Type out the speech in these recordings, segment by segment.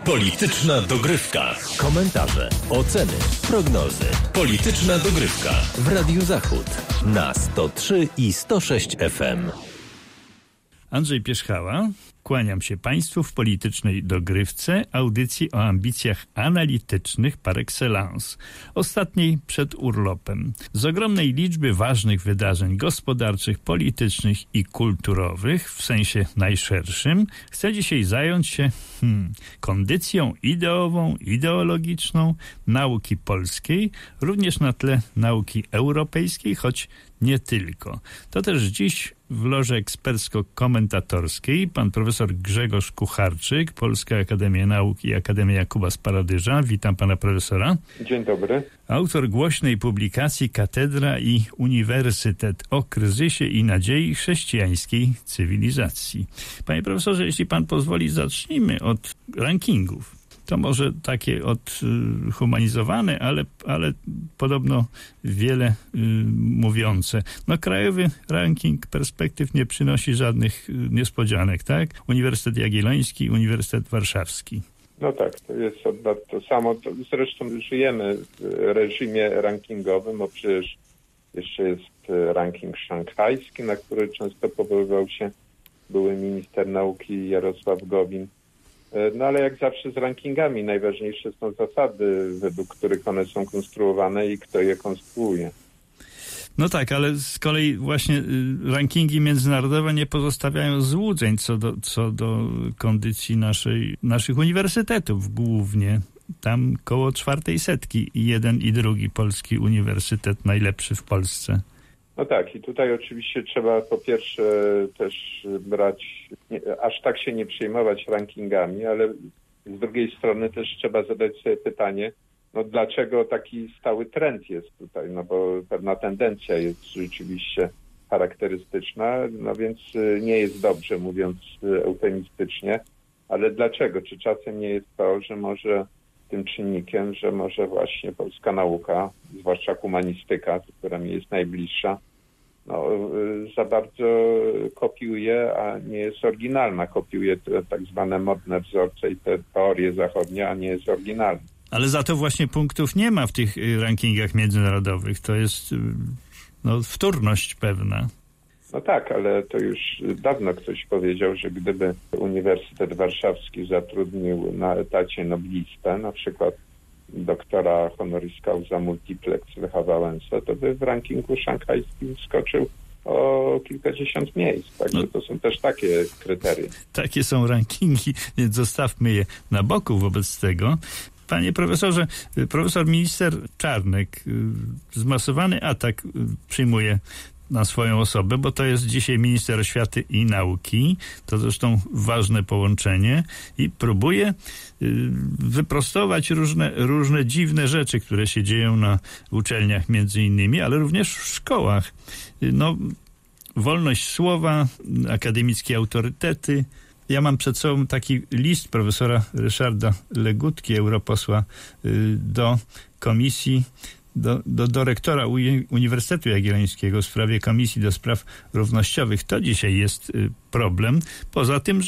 Polityczna dogrywka. Komentarze, oceny, prognozy. Polityczna dogrywka w Radiu Zachód na 103 i 106 FM. Andrzej Pierzchała. Kłaniam się Państwu w politycznej dogrywce, audycji o ambicjach analitycznych par excellence, ostatniej przed urlopem. Z ogromnej liczby ważnych wydarzeń gospodarczych, politycznych i kulturowych, w sensie najszerszym, chcę dzisiaj zająć się kondycją ideową, ideologiczną nauki polskiej, również na tle nauki europejskiej, choć nie tylko. To też dziś w loży ekspercko-komentatorskiej pan profesor Grzegorz Kucharczyk, Polska Akademia Nauk i Akademia Jakuba z Paradyża. Witam pana profesora. Dzień dobry. Autor głośnej publikacji Katedra i Uniwersytet o kryzysie i nadziei chrześcijańskiej cywilizacji. Panie profesorze, jeśli pan pozwoli, zacznijmy od rankingów. To może takie odhumanizowane, ale podobno wiele mówiące. No, krajowy ranking perspektyw nie przynosi żadnych niespodzianek, tak? Uniwersytet Jagielloński, Uniwersytet Warszawski. No tak, to jest to samo. Zresztą żyjemy w reżimie rankingowym, bo przecież jeszcze jest ranking szanghajski, na który często powoływał się były minister nauki Jarosław Gowin. No ale jak zawsze z rankingami najważniejsze są zasady, według których one są konstruowane i kto je konstruuje. No tak, ale z kolei właśnie rankingi międzynarodowe nie pozostawiają złudzeń co do kondycji naszych uniwersytetów głównie. Tam koło 400 i jeden i drugi polski uniwersytet najlepszy w Polsce. No tak, i tutaj oczywiście trzeba po pierwsze też brać, aż tak się nie przejmować rankingami, ale z drugiej strony też trzeba zadać sobie pytanie, no dlaczego taki stały trend jest tutaj, no bo pewna tendencja jest rzeczywiście charakterystyczna, no więc nie jest dobrze, mówiąc eufemistycznie, ale dlaczego? Czy czasem nie jest to, że może tym czynnikiem, że może właśnie polska nauka, zwłaszcza humanistyka, która mi jest najbliższa, no, za bardzo kopiuje, a nie jest oryginalna. Kopiuje te tak zwane modne wzorce i te teorie zachodnie, a nie jest oryginalna. Ale za to właśnie punktów nie ma w tych rankingach międzynarodowych. To jest wtórność pewna. No tak, ale to już dawno ktoś powiedział, że gdyby Uniwersytet Warszawski zatrudnił na etacie noblistę, na przykład doktora honoris causa multiplex Lecha Wałęsę, to by w rankingu szanghajskim skoczył o kilkadziesiąt miejsc. Także to są też takie kryteria. Takie są rankingi, więc zostawmy je na boku wobec tego. Panie profesorze, profesor minister Czarnek zmasowany atak przyjmuje na swoją osobę, bo to jest dzisiaj minister oświaty i nauki. To zresztą ważne połączenie i próbuje wyprostować różne dziwne rzeczy, które się dzieją na uczelniach między innymi, ale również w szkołach. No, wolność słowa, akademickie autorytety. Ja mam przed sobą taki list profesora Ryszarda Legutki, europosła, do komisji, do rektora Uniwersytetu Jagiellońskiego w sprawie Komisji do Spraw Równościowych. To dzisiaj jest problem. Poza tym,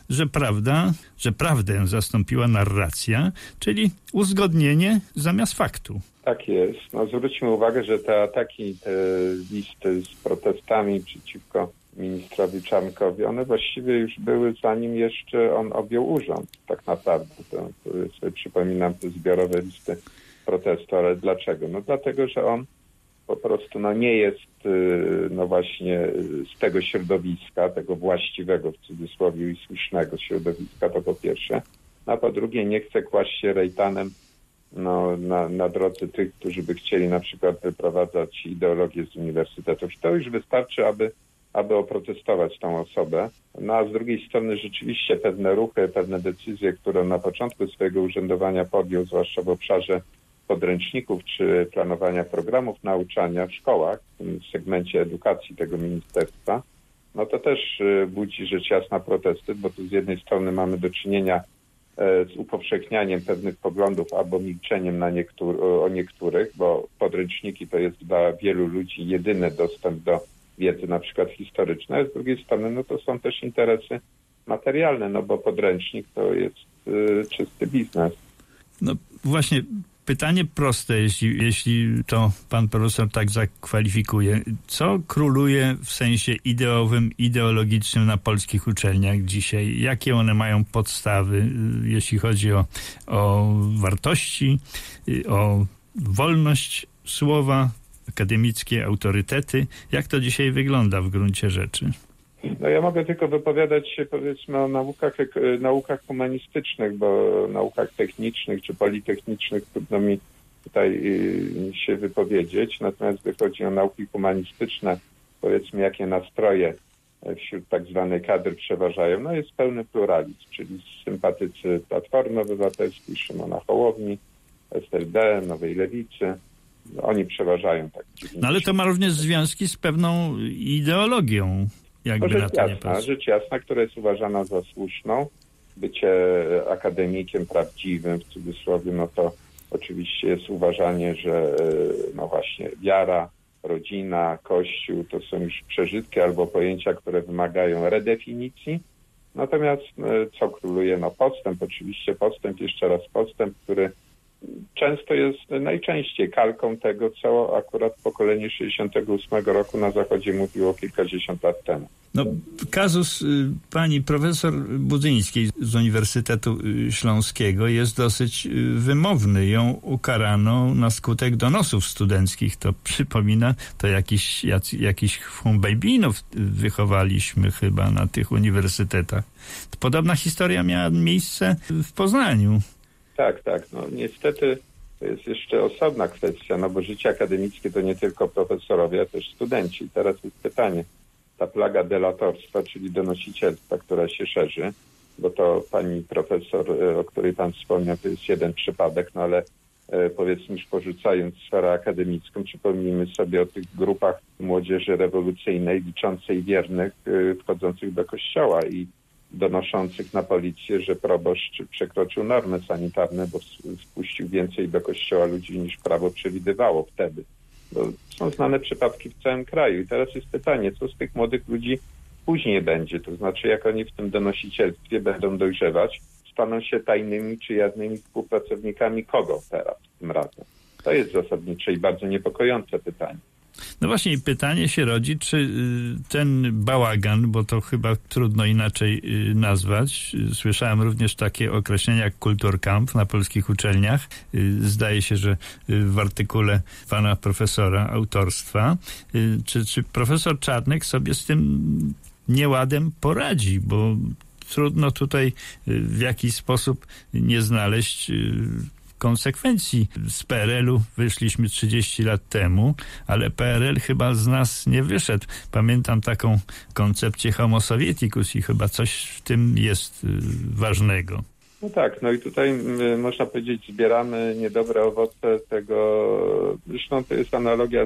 że prawdę zastąpiła narracja, czyli uzgodnienie zamiast faktu. Tak jest. No, zwróćmy uwagę, że te ataki, te listy z protestami przeciwko ministrowi Czarnkowi, one właściwie już były, zanim jeszcze on objął urząd, tak naprawdę. To sobie przypominam te zbiorowe listy protestu, ale dlaczego? No dlatego, że on po prostu nie jest właśnie z tego środowiska, tego właściwego w cudzysłowie i słusznego środowiska, to po pierwsze. A po drugie nie chce kłaść się rejtanem na drodze tych, którzy by chcieli na przykład wyprowadzać ideologię z uniwersytetów. I to już wystarczy, aby oprotestować tą osobę. No a z drugiej strony rzeczywiście pewne ruchy, pewne decyzje, które na początku swojego urzędowania podjął, zwłaszcza w obszarze podręczników czy planowania programów nauczania w szkołach, w tym segmencie edukacji tego ministerstwa, no to też budzi rzecz jasna protesty, bo tu z jednej strony mamy do czynienia z upowszechnianiem pewnych poglądów albo milczeniem o niektórych, bo podręczniki to jest dla wielu ludzi jedyny dostęp do wiedzy na przykład historycznej, a z drugiej strony no to są też interesy materialne, no bo podręcznik to jest czysty biznes. No właśnie, pytanie proste, jeśli to pan profesor tak zakwalifikuje. Co króluje w sensie ideowym, ideologicznym na polskich uczelniach dzisiaj? Jakie one mają podstawy, jeśli chodzi o wartości, o wolność słowa, akademickie autorytety? Jak to dzisiaj wygląda w gruncie rzeczy? No ja mogę tylko wypowiadać się, powiedzmy, o naukach humanistycznych, bo naukach technicznych czy politechnicznych trudno mi tutaj się wypowiedzieć. Natomiast gdy chodzi o nauki humanistyczne, powiedzmy, jakie nastroje wśród tak zwanej kadry przeważają, no jest pełny pluralizm, czyli sympatycy Platformy Obywatelskiej, Szymona Hołowni, SLD, Nowej Lewicy. Oni przeważają tak. No ale to ma również związki z pewną ideologią. Rzecz jasna, która jest uważana za słuszną. Bycie akademikiem prawdziwym, w cudzysłowie, no to oczywiście jest uważanie, że no właśnie wiara, rodzina, Kościół to są już przeżytki albo pojęcia, które wymagają redefinicji. Natomiast co króluje? No postęp, oczywiście postęp, jeszcze raz postęp, który często jest najczęściej kalką tego, co akurat pokolenie 68 roku na Zachodzie mówiło kilkadziesiąt lat temu. No, kazus pani profesor Budzyńskiej z Uniwersytetu Śląskiego jest dosyć wymowny. Ją ukarano na skutek donosów studenckich. To przypomina, to jakiś humbejbinów wychowaliśmy chyba na tych uniwersytetach. Podobna historia miała miejsce w Poznaniu. Tak. No niestety to jest jeszcze osobna kwestia, no bo życie akademickie to nie tylko profesorowie, a też studenci. I teraz jest pytanie, ta plaga delatorstwa, czyli donosicielstwa, która się szerzy, bo to pani profesor, o której pan wspomniał, to jest jeden przypadek, no ale powiedzmy już porzucając sferę akademicką, przypomnijmy sobie o tych grupach młodzieży rewolucyjnej liczącej wiernych wchodzących do kościoła i donoszących na policję, że proboszcz przekroczył normy sanitarne, bo wpuścił więcej do kościoła ludzi niż prawo przewidywało wtedy. Bo są znane przypadki w całym kraju. I teraz jest pytanie, co z tych młodych ludzi później będzie? To znaczy, jak oni w tym donosicielstwie będą dojrzewać, staną się tajnymi czy jawnymi współpracownikami kogo teraz, tym razem? To jest zasadnicze i bardzo niepokojące pytanie. No właśnie, pytanie się rodzi, czy ten bałagan, bo to chyba trudno inaczej nazwać, słyszałem również takie określenia jak kulturkampf na polskich uczelniach. Zdaje się, że w artykule pana profesora autorstwa, czy profesor Czarnek sobie z tym nieładem poradzi, bo trudno tutaj w jakiś sposób nie znaleźć konsekwencji. Z PRL-u wyszliśmy 30 lat temu, ale PRL chyba z nas nie wyszedł. Pamiętam taką koncepcję homo sovieticus i chyba coś w tym jest ważnego. No tak, no i tutaj można powiedzieć, zbieramy niedobre owoce tego, zresztą to jest analogia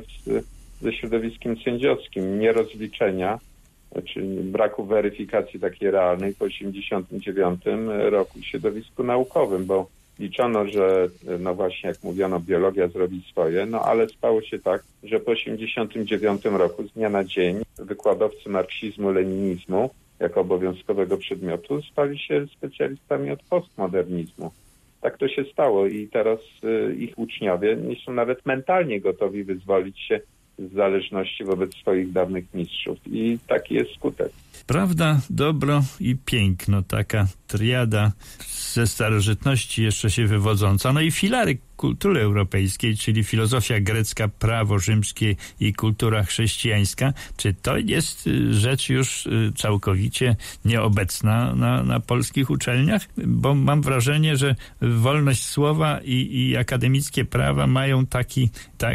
ze środowiskiem sędziowskim, nierozliczenia, czyli braku weryfikacji takiej realnej po 1989 roku w środowisku naukowym, bo liczono, że no właśnie jak mówiono, biologia zrobi swoje, no ale stało się tak, że po 1989 roku z dnia na dzień wykładowcy marksizmu, leninizmu jako obowiązkowego przedmiotu stali się specjalistami od postmodernizmu. Tak to się stało i teraz ich uczniowie nie są nawet mentalnie gotowi wyzwolić się z zależności wobec swoich dawnych mistrzów i taki jest skutek. Prawda, dobro i piękno, taka triada ze starożytności jeszcze się wywodząca. No i filary kultury europejskiej, czyli filozofia grecka, prawo rzymskie i kultura chrześcijańska. Czy to jest rzecz już całkowicie nieobecna na polskich uczelniach? Bo mam wrażenie, że wolność słowa i akademickie prawa mają taki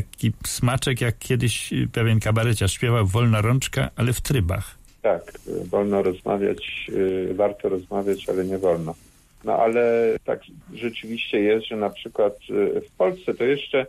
smaczek, jak kiedyś pewien kabareciarz śpiewał, wolna rączka, ale w trybach. Tak, wolno rozmawiać, warto rozmawiać, ale nie wolno. No ale tak rzeczywiście jest, że na przykład w Polsce to jeszcze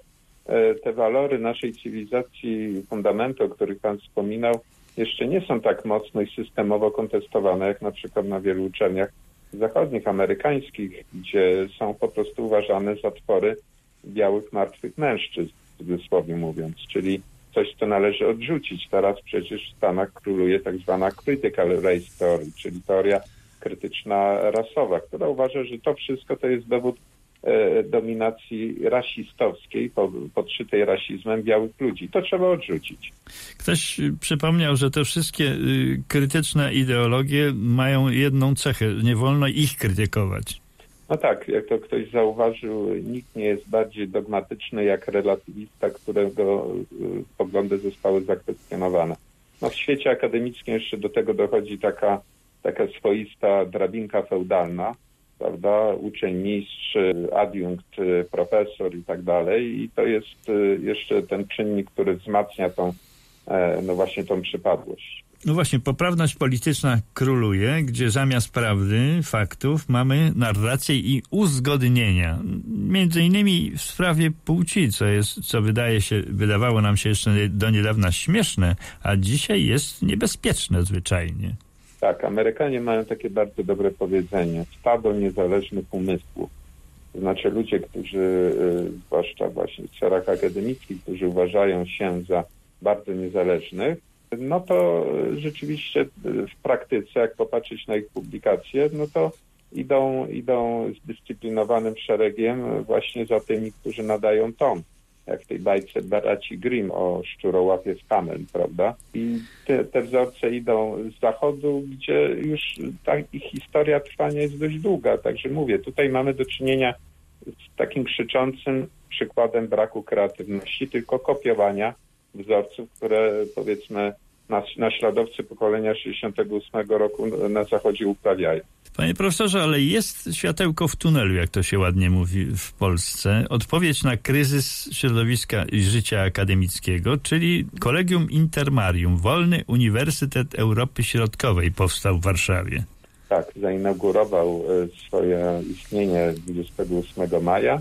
te walory naszej cywilizacji, fundamenty, o których pan wspominał, jeszcze nie są tak mocno i systemowo kontestowane, jak na przykład na wielu uczelniach zachodnich, amerykańskich, gdzie są po prostu uważane za twory białych, martwych mężczyzn, dosłownie mówiąc, czyli coś, co należy odrzucić. Teraz przecież w Stanach króluje tak zwana critical race theory, czyli teoria krytyczna rasowa, która uważa, że to wszystko to jest dowód dominacji rasistowskiej, podszytej rasizmem białych ludzi. To trzeba odrzucić. Ktoś przypomniał, że te wszystkie krytyczne ideologie mają jedną cechę. Nie wolno ich krytykować. No tak, jak to ktoś zauważył, nikt nie jest bardziej dogmatyczny jak relatywista, którego poglądy zostały zakwestionowane. No w świecie akademickim jeszcze do tego dochodzi taka swoista drabinka feudalna, prawda, uczeń, mistrz, adiunkt, profesor i tak dalej. I to jest jeszcze ten czynnik, który wzmacnia tą przypadłość. No właśnie, poprawność polityczna króluje, gdzie zamiast prawdy, faktów mamy narrację i uzgodnienia. Między innymi w sprawie płci, co wydawało nam się jeszcze do niedawna śmieszne, a dzisiaj jest niebezpieczne zwyczajnie. Tak, Amerykanie mają takie bardzo dobre powiedzenie: stado niezależnych umysłów. To znaczy ludzie, którzy, zwłaszcza właśnie w sferach akademickich, którzy uważają się za bardzo niezależnych, no to rzeczywiście w praktyce, jak popatrzeć na ich publikacje, no to idą zdyscyplinowanym szeregiem właśnie za tymi, którzy nadają ton. Jak w tej bajce braci Grimm o szczurołapie w Hameln, prawda? I te wzorce idą z zachodu, gdzie już ich historia trwania jest dość długa. Także mówię, tutaj mamy do czynienia z takim krzyczącym przykładem braku kreatywności, tylko kopiowania wzorców, które powiedzmy naśladowcy pokolenia 68 roku na zachodzie uprawiają. Panie profesorze, ale jest światełko w tunelu, jak to się ładnie mówi w Polsce. Odpowiedź na kryzys środowiska i życia akademickiego, czyli Collegium Intermarium, Wolny Uniwersytet Europy Środkowej powstał w Warszawie. Tak, zainaugurował swoje istnienie 28 maja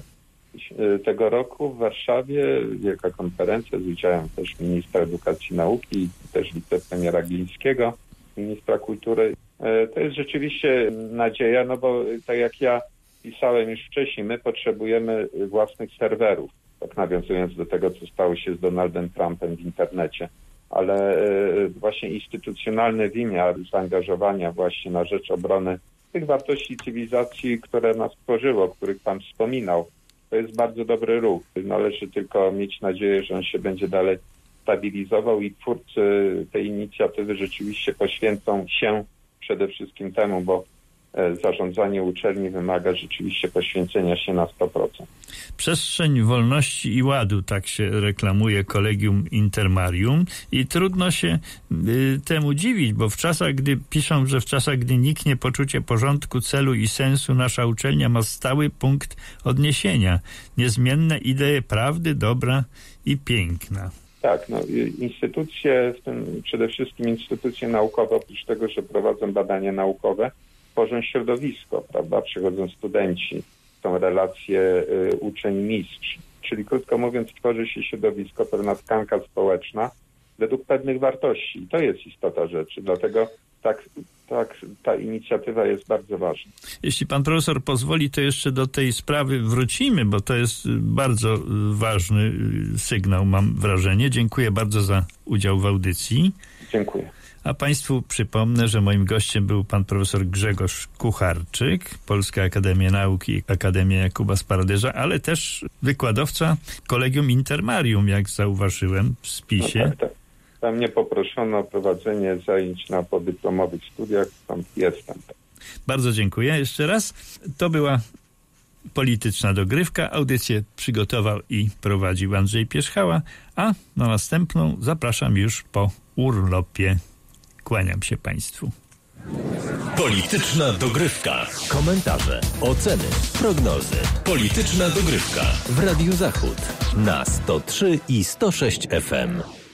tego roku w Warszawie. Wielka konferencja z udziałem też ministra edukacji i nauki i też wicepremiera Glińskiego, ministra kultury. To jest rzeczywiście nadzieja, no bo tak jak ja pisałem już wcześniej, my potrzebujemy własnych serwerów, tak nawiązując do tego, co stało się z Donaldem Trumpem w internecie, ale właśnie instytucjonalny wymiar zaangażowania właśnie na rzecz obrony tych wartości cywilizacji, które nas tworzyło, o których Pan wspominał, to jest bardzo dobry ruch. Należy tylko mieć nadzieję, że on się będzie dalej stabilizował i twórcy tej inicjatywy rzeczywiście poświęcą się przede wszystkim temu, bo zarządzanie uczelni wymaga rzeczywiście poświęcenia się na 100%. Przestrzeń wolności i ładu, tak się reklamuje Collegium Intermarium i trudno się temu dziwić, bo piszą, że w czasach, gdy niknie poczucie porządku, celu i sensu, nasza uczelnia ma stały punkt odniesienia. Niezmienne idee prawdy, dobra i piękna. Tak, instytucje, w tym przede wszystkim instytucje naukowe, oprócz tego, że prowadzą badania naukowe, tworzą środowisko, prawda? Przychodzą studenci, są relacje uczeń-mistrz, czyli krótko mówiąc tworzy się środowisko, pewna tkanka społeczna według pewnych wartości. I to jest istota rzeczy, dlatego tak ta inicjatywa jest bardzo ważna. Jeśli pan profesor pozwoli, to jeszcze do tej sprawy wrócimy, bo to jest bardzo ważny sygnał, mam wrażenie. Dziękuję bardzo za udział w audycji. Dziękuję. A państwu przypomnę, że moim gościem był pan profesor Grzegorz Kucharczyk, Polska Akademia Nauk i Akademia Jakuba Sparaderza, ale też wykładowca Collegium Intermarium, jak zauważyłem w spisie. No tak. Tam mnie poproszono o prowadzenie zajęć na podyplomowych studiach, tam jestem. Bardzo dziękuję jeszcze raz. To była Polityczna Dogrywka. Audycję przygotował i prowadził Andrzej Pierzchała, a na następną zapraszam już po urlopie. Kłaniam się państwu. Polityczna Dogrywka. Komentarze, oceny, prognozy. Polityczna Dogrywka w Radiu Zachód na 103 i 106 FM.